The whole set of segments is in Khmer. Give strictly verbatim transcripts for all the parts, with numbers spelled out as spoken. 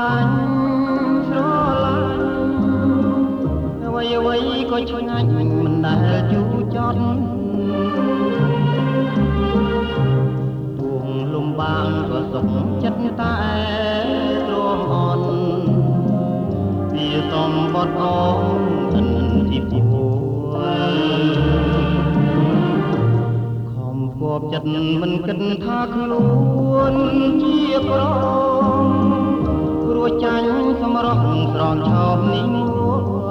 ឡាញ់ស្រឡាញ់អ្វីអ្វីក៏ឆ្ងាញ់មិនដែលជូរចត់ទួងលំបាកក៏សុខចិត្តតែទ្រាំអន់វាតំបត់អងឥនទីពួខំគប់ចិត្តមិនគិតថាខ្លួនជាក្រព្រោះចាញ់សម្រស់ស្រងឆោមនេះមួ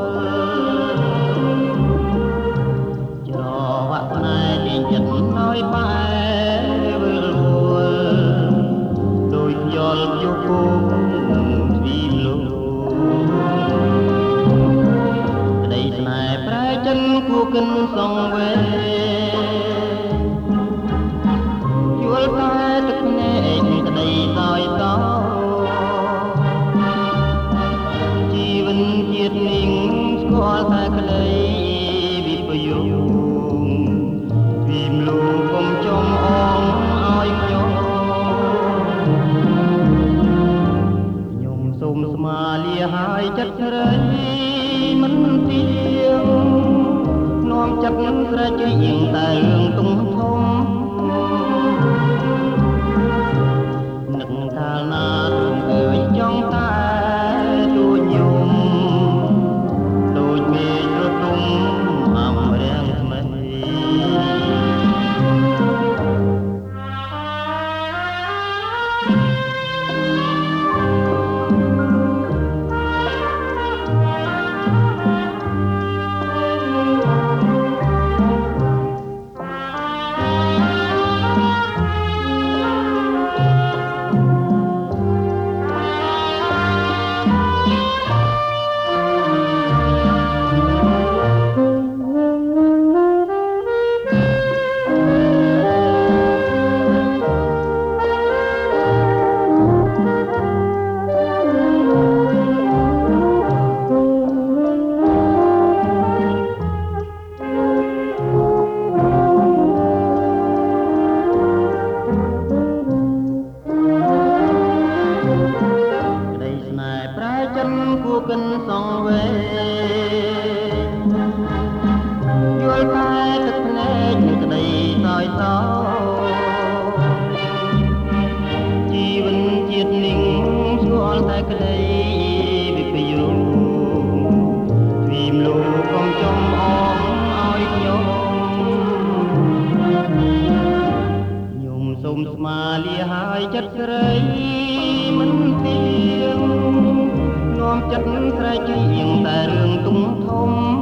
ច្រវាក់ស្នេហ៍ជាចិត្តឲ្យបែវិលវល់ដោយយល់យគោទ្វីបលោកក្តីស្នេហ៍ប្រែចិនគួកិនសងវេយល់តែទឹកភ្នែកក្តីសោយសោជីវិតជាតិនេះស្គាល់តែក្តីវិបយោពីមលោកកុំចំអងឲ្យខ្ញុំខ្ញុំសូមស្មាលាហើយចិត្តស្រីមិនទៀងនាំចិត្តស្រែកជាងតែរឿងទុំធំនឹកកាលណារឿងអើយចង់តែទួញយំដូចមេឃរទុំអំរាំងថ្មីគួកិនសងវេយល់តែទឹកភ្នែកក្តីសោយសោជីវិតជាតិនេះស្គាល់តែក្តីវិបយោទ្វីមលោកកុំចំអងឲ្យខ្ញុំខ្ញុំសូមស្មាលាហើយចិត្តស្រីមិនទៀងនាំចិត្តស្រែកជាងតែរឿងទុំធំ